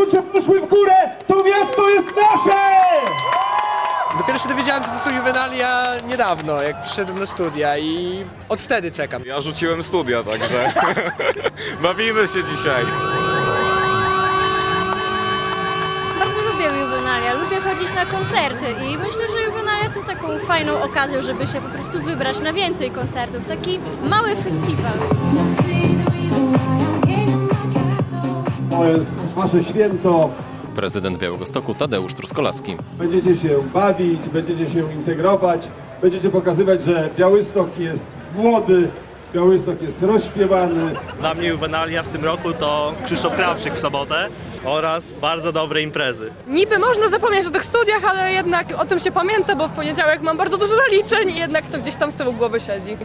klucze poszły w górę, to miasto jest nasze! Dopiero się dowiedziałem, że to są juwenalia niedawno, jak przyszedłem na studia i od wtedy czekam. Ja rzuciłem studia, także bawimy się dzisiaj. Bardzo lubię juwenalia, lubię chodzić na koncerty i myślę, że juwenalia są taką fajną okazją, żeby się po prostu wybrać na więcej koncertów. Taki mały festiwal. To jest wasze święto. Prezydent Białegostoku Tadeusz Truskolaski. Będziecie się bawić, będziecie się integrować, będziecie pokazywać, że Białystok jest młody, Białystok jest rozśpiewany. Dla mnie juwenalia w tym roku to Krzysztof Krawczyk w sobotę oraz bardzo dobre imprezy. Niby można zapomnieć o tych studiach, ale jednak o tym się pamięta, bo w poniedziałek mam bardzo dużo zaliczeń i jednak to gdzieś tam z tyłu głowy siedzi.